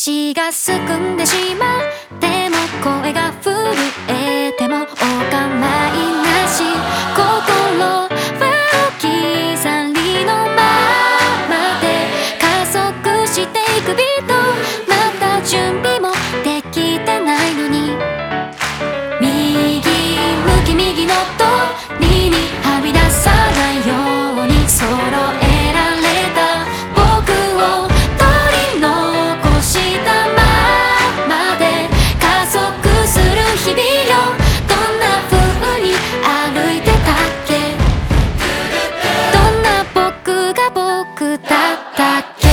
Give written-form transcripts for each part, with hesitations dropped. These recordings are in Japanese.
足がすくんでしまっても声が震えてもお構いなし、心は置き去りのままで加速していくビート、また準備もできてないのに、右向き右の鳥にはみ出さないように揃えられた僕を取り残したままで加速する日々よ。どんな風に歩いてたっけ、どんな僕が僕だったっけ。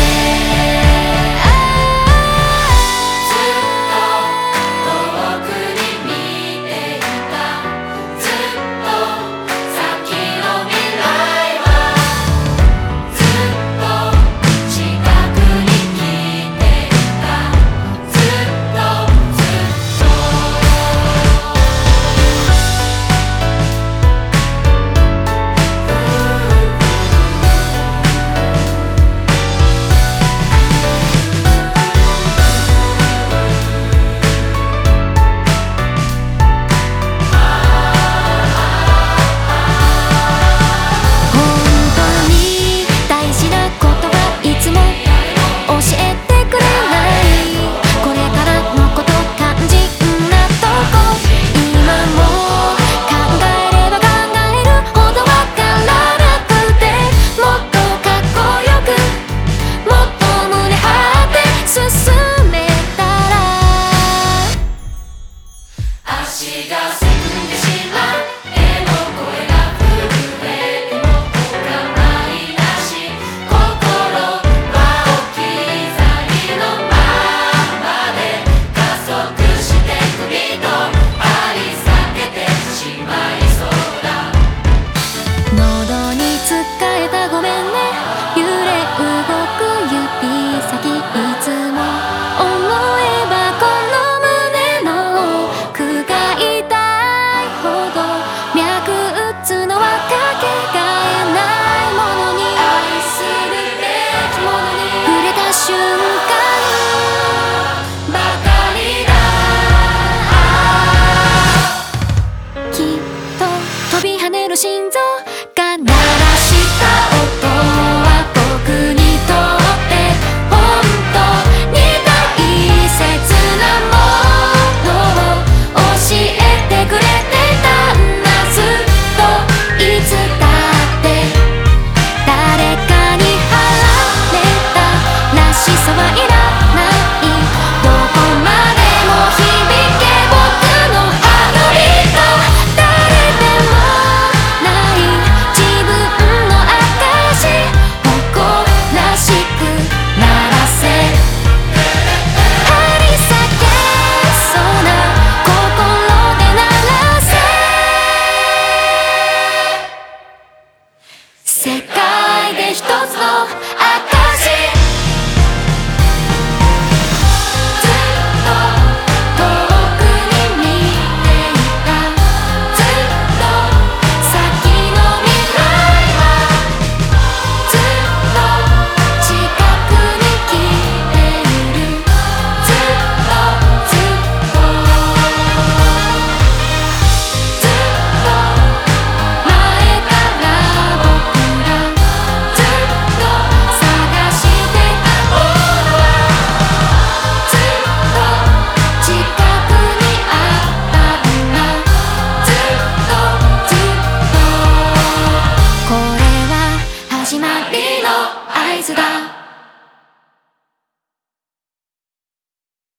心臓が鳴らした音は僕にとって本当に大切なものを教えてくれてたんだ。ずっといつだって誰かに払われたらしさはいらない、どこまでも響け僕のハートビート、誰でも世界で一つの